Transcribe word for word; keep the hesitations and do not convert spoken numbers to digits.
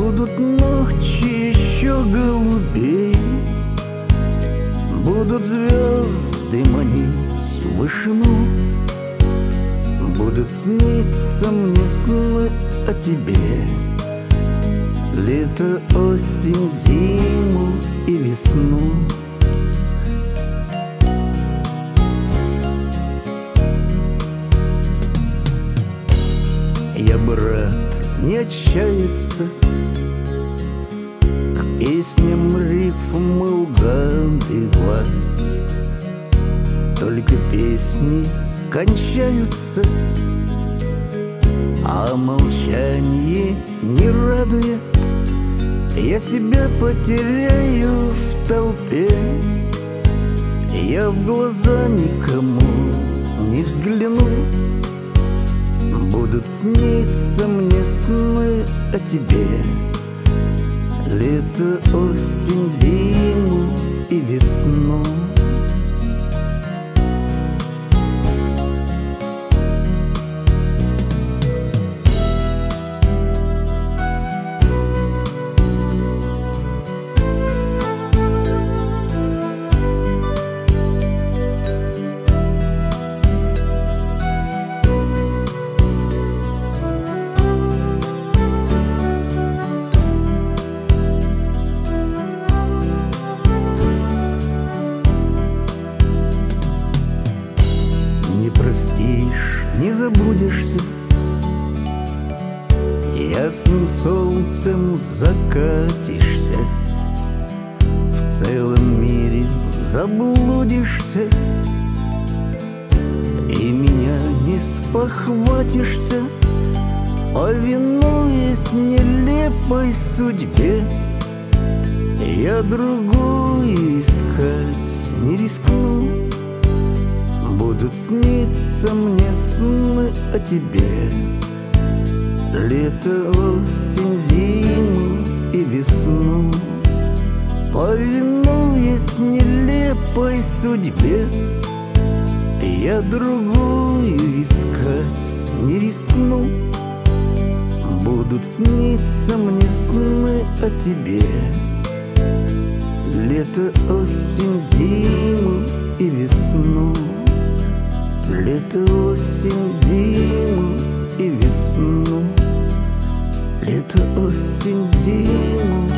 Будут ночи еще голубей, будут звезды манить в вышину, будут сниться мне сны о тебе. Лето, осень, зиму и весну. Я, брат, не отчаяться, к песням рифмы угадывать. Только песни кончаются, а молчание не радует. Я себя потеряю в толпе, я в глаза никому не взгляну. Будут сниться мне сны о тебе. Лето, осень, зиму и весну. Не простишь, не забудешься, ясным солнцем закатишься, в целом мире заблудишься, и меня не спохватишься, повинуясь нелепой судьбе. Я другую искать не рискну. Будут сниться мне сны о тебе. Лето, осень, зиму и весну. Повинуясь нелепой судьбе, я другую искать не рискну. Будут сниться мне сны о тебе. Лето, осень, зиму и весну. Лето, осень, зиму и весну. Лето, осень, зиму